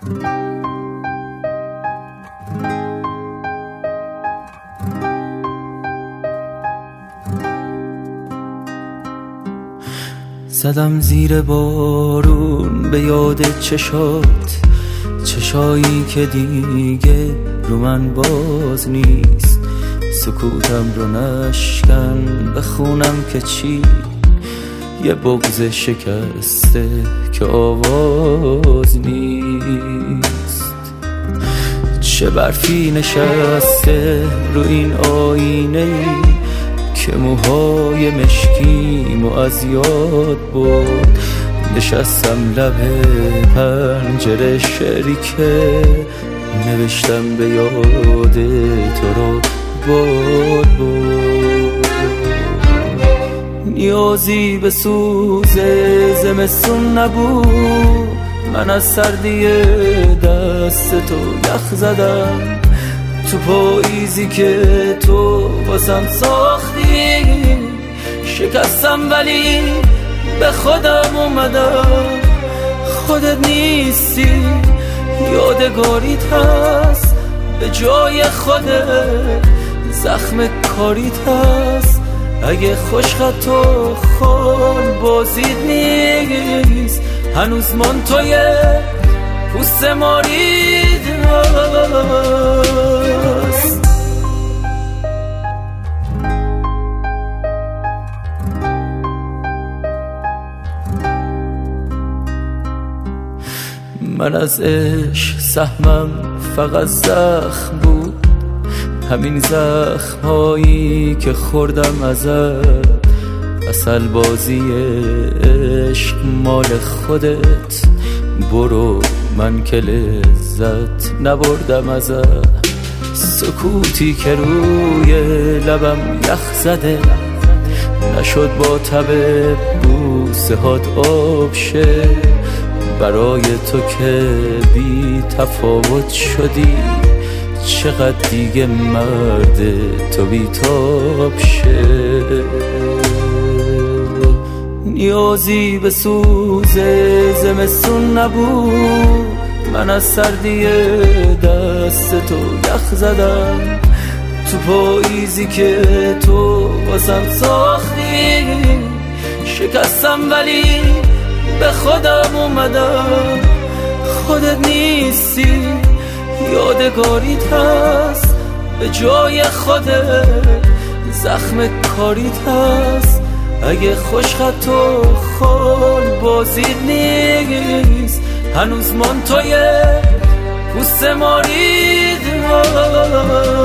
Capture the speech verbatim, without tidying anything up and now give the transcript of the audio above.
زدم زیر بارون به یاد چشات، چشایی که دیگه رو من باز نیست. سکوتم رو نشکن بخونم که چی، یه بغض شکسته که آواز نیست. چه برفی نشسته رو این آینه ای که موهای مشکیمو از یاد برد. نشستم لب پنجره شعری که نوشتم به یاد تو رو باد بود. نیازی به سوز زمستون نبود، من از سردی دست تو یخ زدم. تو پاییزی که تو واسم ساختی شکستم، ولی به خودم اومدم. خودت نیستی، یادگاریت هست به جای خودت، زخم کاریت هست. اگه خوشخط و خال بازید نیست، هنوز من توی پوست مارید هست. من از عشق سهمم فقط زخم بود، همین زخم هایی که خوردم ازت. اصل بازی عشق مال خودت، برو من که لذت نبردم ازت. سکوتی که روی لبم یخ زده، نشد با تب بوسه هات آب شه. برای تو که بی تفاوت شدی، چقدر دیگه مرد تو بی تاب شه. نیازی به سوز زمستون نبود، من از سردی دست تو یخ زدم. تو پاییزی که تو واسم ساختی شکستم، ولی به خودم اومدم. خودت نیستی، یادگاریت هست به جای خودت، زخم کاریت هست. اگه خوشخط و خال بازید نیست، هنوز من توی پوست مارید هست.